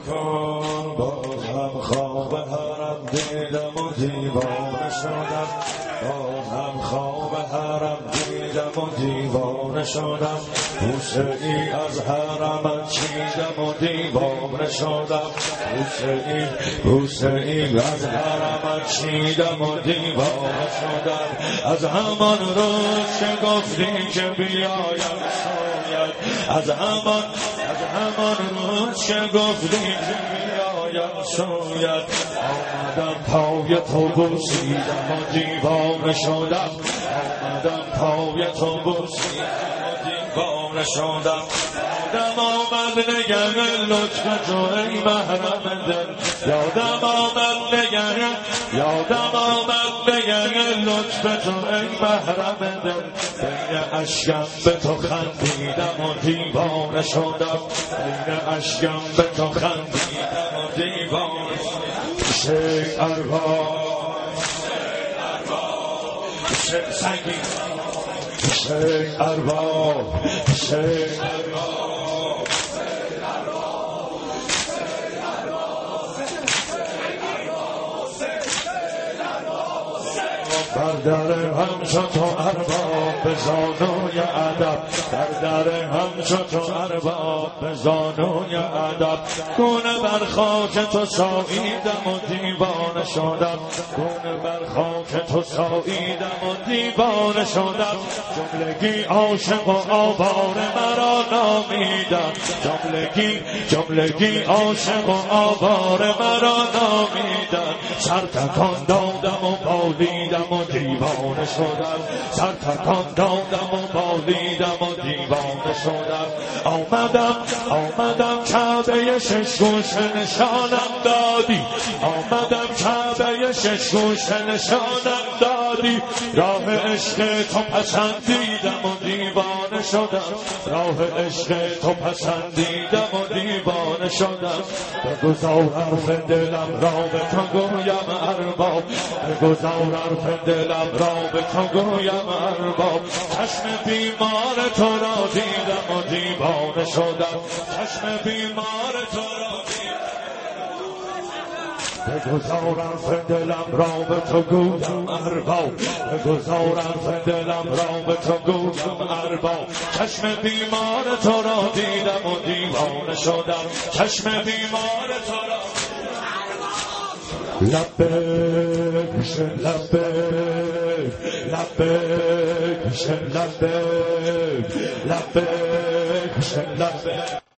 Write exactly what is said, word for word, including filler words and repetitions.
کن باز هم خواب حرم دیدم و دیوانه شدم باز هم خواب حرم دیدم و دیوانه شدم بوسه ای از حرمت چیدم و دیوانه شدم بوسه ای بوسه ای از حرمت چیدم و دیوانه شدم از همان روز که گفتی که بیایم سویت از همان از همان روز که گفتی که بیایم سویت آمدم پای تو بوسیدم و دیوانه شدم آمدم پای تو بوسیدم و دیوانه شدم یادم آمد نگه لطف تو ای محرم دل یادم آمد نگه یادم آمد نگه لطف تو ای محرم دل بین اشکم به تو خندیدم و دیوانه شدم بین اشکم به تو خندیدم و دیوانه شدم شیخ ارباب شیخ سنگین شیخ ارباب شیخ ارباب بردر همچو تو ارباب به زانوی ادب بردر همچو تو ارباب به زانوی ادب گونه بر خاک تو ساییدم و دیوانه شدم گونه بر خاک تو ساییدم و دیوانه شدم جملگی عاشق و آوار مرا نامیدم جملگی جملگی عاشق و آوار مرا نامیدم سر تکان دادم و بالیدم و دیوانه شدم سر تکان دادم و بالیدم و دیوانه شدم آمدم آمدم کعبه شش گوشه نشانم دادی آمدم کعبه شش گوشه نشانم دادی راه عشق تو پسندیدم و دیوانه شدم راه عشق تو پسندیدم و دیوانه شدم بگذار حرف دلم را به تو گویم ارباب بگذار حرف دلم را به تو گویم ارباب چشم بیمار تو را دیدم و دیوانه شدم چشم بیمار تو را بگذار حرف دلم را به تو گویم ارباب بگذار حرف دلم را به تو گویم ارباب چشم بیمار تو را دیدم و دیوانه شدم چشم بیمار تو را لبیک لبیک لبیک لبیک لبیک لبیک